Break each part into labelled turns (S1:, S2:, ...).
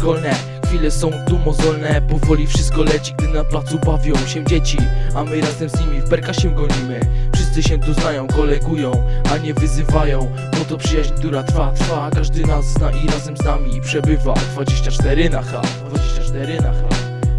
S1: szkolne, chwile są tu mozolne. Powoli wszystko leci, gdy na placu bawią się dzieci, a my razem z nimi w berka się gonimy. Wszyscy się tu znają, kolegują, a nie wyzywają, bo to przyjaźń, która trwa. Każdy nas zna i razem z nami przebywa 24 na H. 24 na H.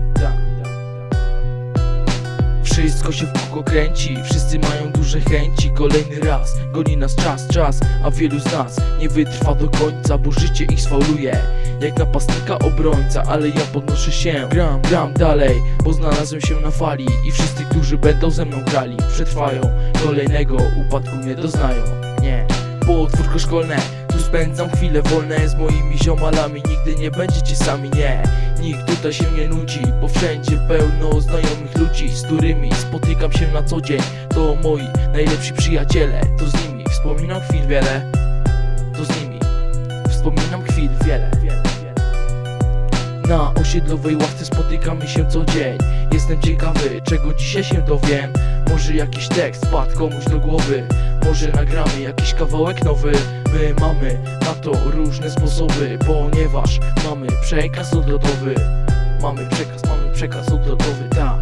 S1: Wszystko się w kółko kręci, wszyscy mają duże chęci. Kolejny raz goni nas czas, a wielu z nas nie wytrwa do końca, bo życie ich sfauluje jak napastnika obrońca. Ale ja podnoszę się, gram dalej, bo znalazłem się na fali i wszyscy, którzy będą ze mną grali, przetrwają, kolejnego upadku nie doznają. Nie, podwórko szkolne, tu spędzam chwile wolne z moimi ziomalami. Nigdy nie będziecie sami, nie, nikt tutaj się nie nudzi, bo wszędzie pełno znajomych ludzi, z którymi spotykam się na co dzień. To moi najlepsi przyjaciele, to z nimi wspominam chwil wiele. To z nimi wspominam chwil wiele. Na osiedlowej ławce spotykamy się co dzień. Jestem ciekawy, czego dzisiaj się dowiem. Może jakiś tekst wpadł komuś do głowy, może nagramy jakiś kawałek nowy. My mamy na to różne sposoby, ponieważ mamy przekaz odlotowy. Mamy przekaz odlotowy, tak.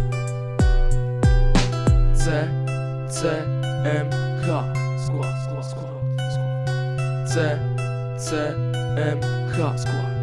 S1: C-M-H skład. C-M-H skład.